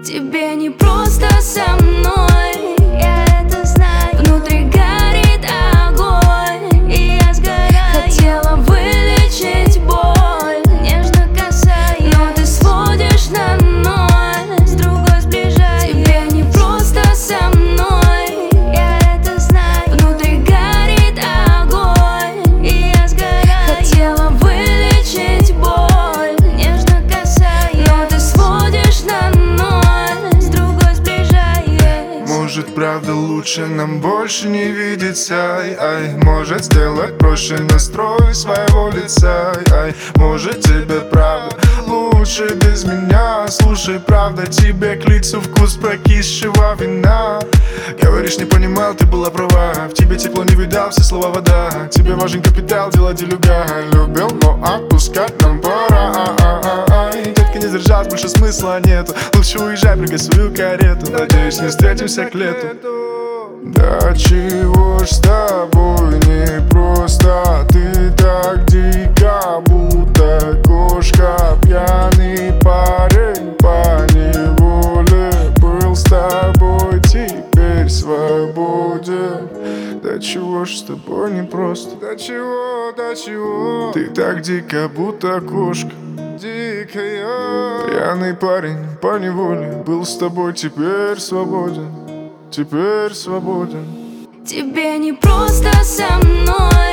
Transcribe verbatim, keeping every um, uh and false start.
Тебе не просто со мной, я это знаю. Внутри горит огонь, и я сгораю. Хотела вылечить боль, нежно касаясь, но ты сводишь на ноль, с другой сближаясь. Тебе не просто со мной, я это знаю. Внутри горит огонь, и я сгораю. Хотела вылечить боль, нежно касаясь, но ты сводишь на ноль, с другой сближаясь. Может, правда, лучше нам больше не видеться, ай, ай. Может, сделать проще настрой своего лица, ай. Может, тебе правда лучше без меня. Слушай, правда, тебе к лицу вкус прокисшего вина. Говоришь, не понимал, ты была права. В тебе тепло не видал, все слова вода. Тебе важен капитал, дела делюга. Любил, но отпускать нам пора. Детка, не сдержать, больше смысла нету. Лучше уезжай, прыгай свою карету. Надеюсь, не встретимся к лету. Да чего ж с тобой не просто? Ты так дико, будто кошка. Пьяный парень по неволе. Был с тобой, теперь свободен. Да чего ж с тобой не просто? Да чего, да чего? Ты так дико, будто кошка. Дикая. Пьяный парень по неволе. Был с тобой, теперь свободен. Теперь свободен. Тебе не просто со мной.